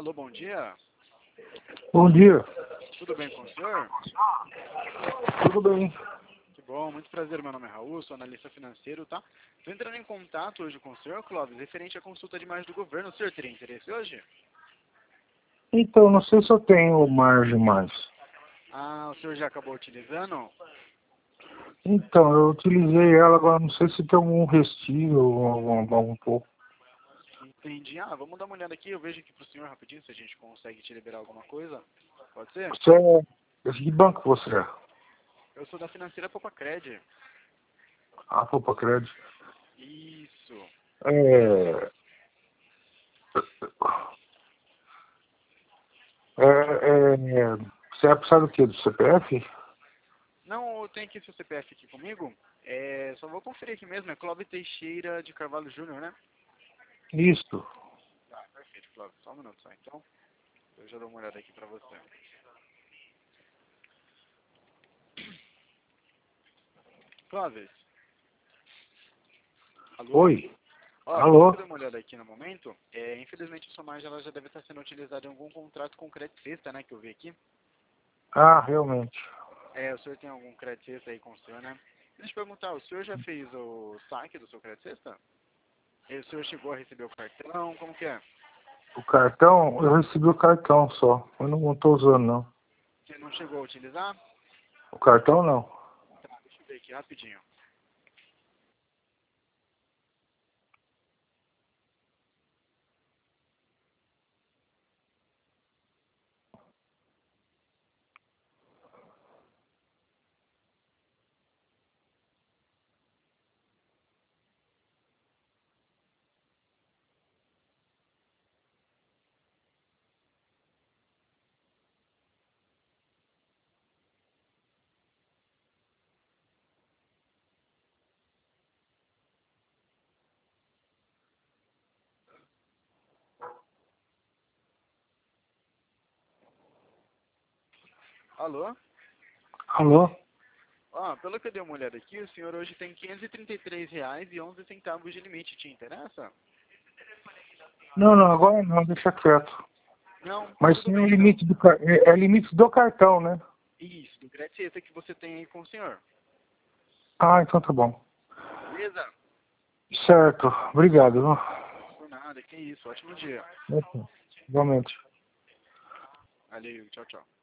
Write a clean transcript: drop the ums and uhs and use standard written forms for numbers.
Alô, bom dia. Bom dia. Tudo bem com o senhor? Tudo bem? Que bom, muito prazer. Meu nome é Raul, sou analista financeiro, tá? Estou entrando em contato hoje com o senhor, Clóvis, referente à consulta de imagem do governo. O senhor teria interesse hoje? Então, não sei se eu tenho margem mais. Ah, o senhor já acabou utilizando? Então, eu utilizei ela, agora não sei se tem algum restício ou algum pouco. Entendi. Ah, vamos dar uma olhada aqui. Eu vejo aqui pro senhor rapidinho se a gente consegue te liberar alguma coisa. Pode ser? Você é... De que banco você é? Eu sou da financeira Popacred. Ah, Poupa Crédito. Isso. É... Você é precisar do quê? Do CPF? Não, eu tenho aqui seu CPF aqui comigo. Só vou conferir aqui mesmo. É Clóvis Teixeira de Carvalho Júnior, né? Isso. Tá, perfeito, Clóvis. Só um minuto só, então. Eu já dou uma olhada aqui pra você. Clóvis, alô? Oi. Ó, pelo que eu Alô? dei uma olhada aqui no momento, infelizmente a sua margem ela já deve estar sendo utilizada em algum contrato com crédito sexta, né, que eu vi aqui. Ah, realmente. O senhor tem algum crédito sexta aí com o senhor, né? Deixa eu perguntar, o senhor já fez o saque do seu crédito sexta? E o senhor chegou a receber o cartão, como que é? O cartão, eu recebi o cartão só. Eu não estou usando, não. Você não chegou a utilizar? O cartão, não. Tá, deixa eu ver aqui rapidinho. Alô? Alô? Ó, pelo que eu dei uma olhada aqui, o senhor hoje tem R$ 533,11 de limite, te interessa? Não, não, agora não, deixa quieto. Não? Mas Tudo tem bem o então. limite é limite do cartão, né? Isso, do crédito sexta que você tem aí com o senhor. Ah, então tá bom. Beleza? Certo, obrigado. Por nada, que isso. Ótimo dia. Viu? Igualmente. Valeu, tchau, tchau.